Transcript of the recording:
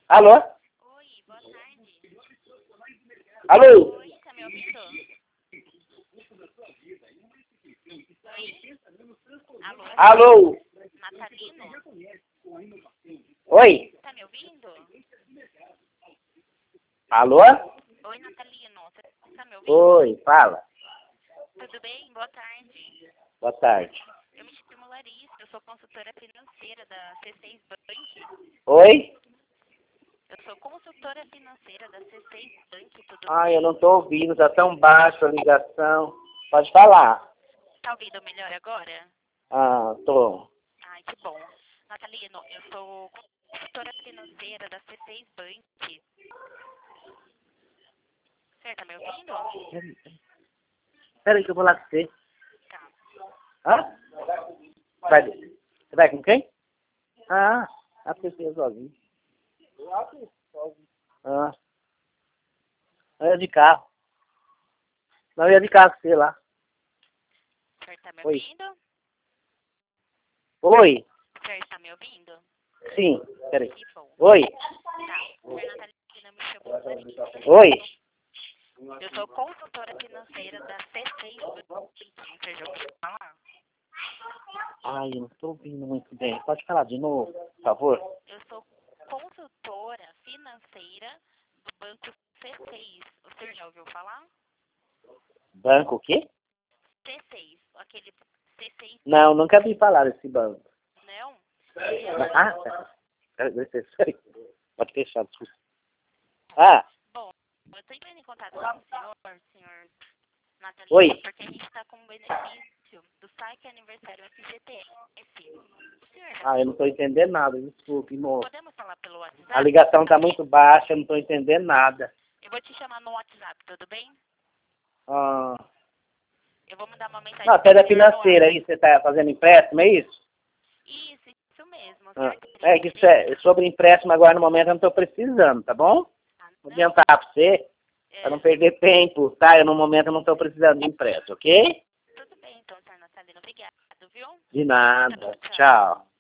Alô? Oi, boa tarde. Alô? Oi, tá me ouvindo? Oi? Alô? Alô? Natalino? Oi? Tá me ouvindo? Alô? Oi, Natalino, você tá me ouvindo? Oi, fala. Tudo bem? Boa tarde. Boa tarde. Eu me chamo Larissa, eu sou consultora financeira da C6 Bank. Oi? Eu sou consultora financeira da C6 Bank, tudo Ai, eu bem? não tô ouvindo, tá tão baixo a ligação. Pode falar. Tá ouvindo melhor agora? Ah, tô. Ai, que bom. Natalino, eu sou consultora financeira da C6 Bank. Você tá me ouvindo? Espera aí que eu vou lá com você. Tá. Hã? Você vai com quem? Ah, a pessoa sozinho. Ah, eu ia de carro. Não, eu ia de carro com você lá. O senhor tá me Oi. ouvindo? Oi? O senhor está me ouvindo? Sim, peraí. Que bom. Oi? Tá. O senhor Natalino me chamou Larissa. Oi? Eu sou consultora financeira da C6 Bank. Você já ouviu falar? Ai, eu não tô ouvindo muito bem. Pode falar de novo, por favor? Eu sou consultora financeira do Banco C6. O senhor já ouviu falar? Banco o quê? C6. Aquele C6 Não, nunca vi falar desse banco. não? Ah, pode fechar, desculpa. Ah, Bom, eu estou entrando em contato com o senhor Natalino, oi. porque a gente está com um benefício do saque aniversário FGTS. O senhor já Ah, eu não tô entendendo nada, desculpe, moço. podemos falar pelo WhatsApp? A ligação tá muito baixa, eu não tô entendendo nada. Eu vou te chamar no WhatsApp, tudo bem? Ah, Eu vou mandar uma mensagem não, pro você é da senhor no financeira aí, você tá fazendo empréstimo, é isso? Isso mesmo. O Ah, senhor teria é que sobre empréstimo agora no momento eu não tô precisando, tá bom? Vou não? adiantar pra você, pra não É, perder tempo, tá? Eu no momento eu não tô precisando de empréstimo, ok? tudo bem, então, senhor Natalino. Obrigado, viu? De nada. Tchau. Tchau.